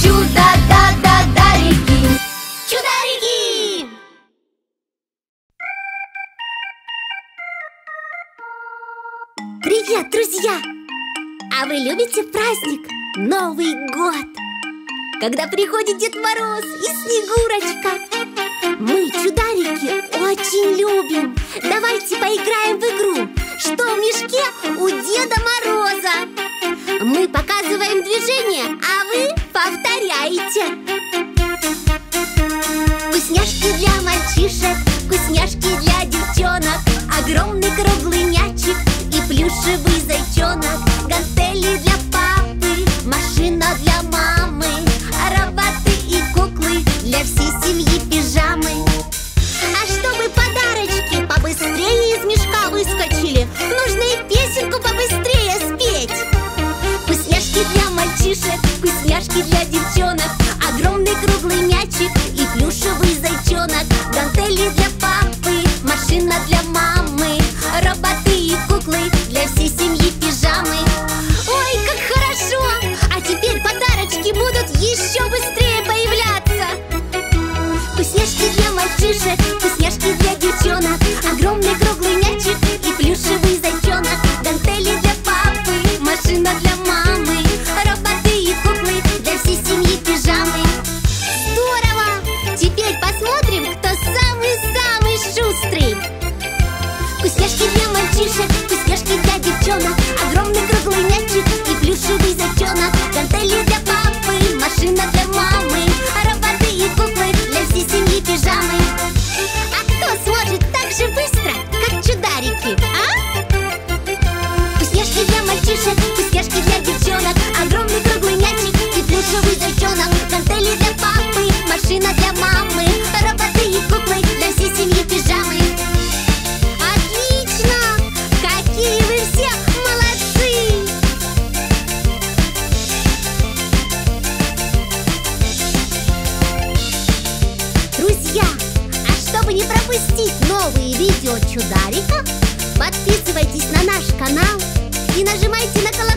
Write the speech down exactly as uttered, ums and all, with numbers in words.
Чудо-да-да-дарики, чударики! Привет, друзья! А вы любите праздник Новый год? Когда приходит Дед Мороз и Снегурочка. Мы, чударики, очень любим. Давайте поиграем в игру «Что в мешке у Деда Мороза?». Мы показываем движение, а вы повторяете. Вкусняшки для мальчишек, вкусняшки для девчонок, огромный круглый мячик и плюшевый зайчонок, гантели для папы, машина для мамы, роботы и куклы для всей семьи, пижамы. А чтобы подарочки побыстрее из мешка выскочили, нужно и песенку побыстрее спеть. Вкусняшки для мальчишек, вкусняшки для девчонок, огромный круглый мячик и плюшевый зайчонок, гантели для папы, машина для мамы, роботы и куклы для всей семьи, пижамы. Ой, как хорошо! А теперь подарочки будут еще быстрее появляться. Вкусняшки для мальчишек, вкусняшки для девчонок, огромный круглый мячик и плюшевый зайчонок, гантели для папы, машина для мамы, роботы и куклы для всей семьи, пижамы. Здорово! Теперь посмотрим, кто самый-самый шустрый. Вкусняшки для мальчишек, вкусняшки для девчонок, огромный круглый мячик и плюшевый зайчонок, гантели для папы, машина для мамы, роботы и куклы для всей семьи, пижамы. А кто сможет так же быстро, как чударики, а? Вкусняшки для мальчишек, вкусняшки для девчонок, огромный круглый мячик и плюшевый зайчонок, гантели для папы, машина для мамы, роботы и куклы для всей семьи, пижамы. Отлично! Какие вы все молодцы! Друзья, а чтобы не пропустить новые видео чудариков, подписывайтесь на наш канал и нажимайте на колокольчик.